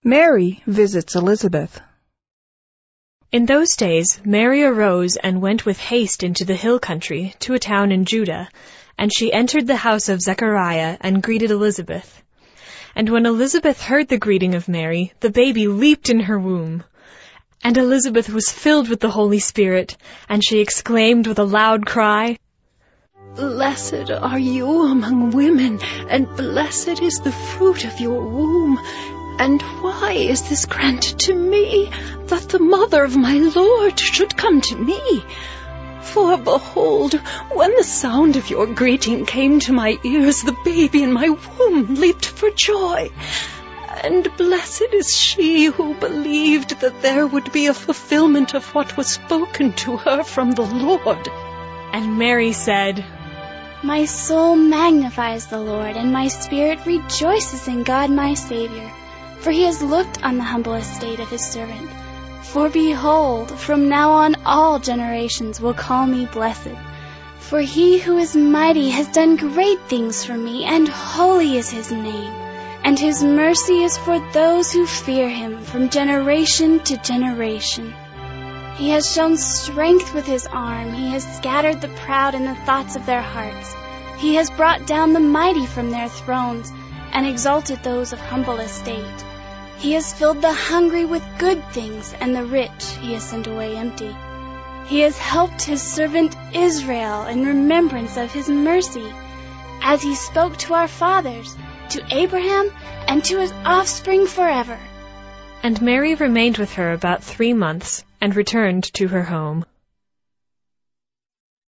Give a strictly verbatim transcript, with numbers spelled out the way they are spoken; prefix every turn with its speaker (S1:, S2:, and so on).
S1: Mary visits Elizabeth.
S2: In those days Mary arose and went with haste into the hill country to a town in Judah, and she entered the house of Zechariah and greeted Elizabeth. And when Elizabeth heard the greeting of Mary, the baby leaped in her womb. And Elizabeth was filled with the Holy Spirit, and she exclaimed with a loud cry,
S3: "Blessed are you among women, and blessed is the fruit of your womb. And why is this granted to me, that the mother of my Lord should come to me? For behold, when the sound of your greeting came to my ears, the baby in my womb leaped for joy. And blessed is she who believed that there would be a fulfillment of what was spoken to her from the Lord."
S2: And Mary said,
S4: "My soul magnifies the Lord, and my spirit rejoices in God my Savior. For he has looked on the humble estate of his servant. For behold, from now on all generations will call me blessed. For he who is mighty has done great things for me, and holy is his name. And his mercy is for those who fear him from generation to generation. He has shown strength with his arm. He has scattered the proud in the thoughts of their hearts. He has brought down the mighty from their thrones, and exalted those of humble estate. He has filled the hungry with good things, and the rich he has sent away empty. He has helped his servant Israel in remembrance of his mercy, as he spoke to our fathers, to Abraham, and to his offspring forever."
S2: And Mary remained with her about three months, and returned to her home.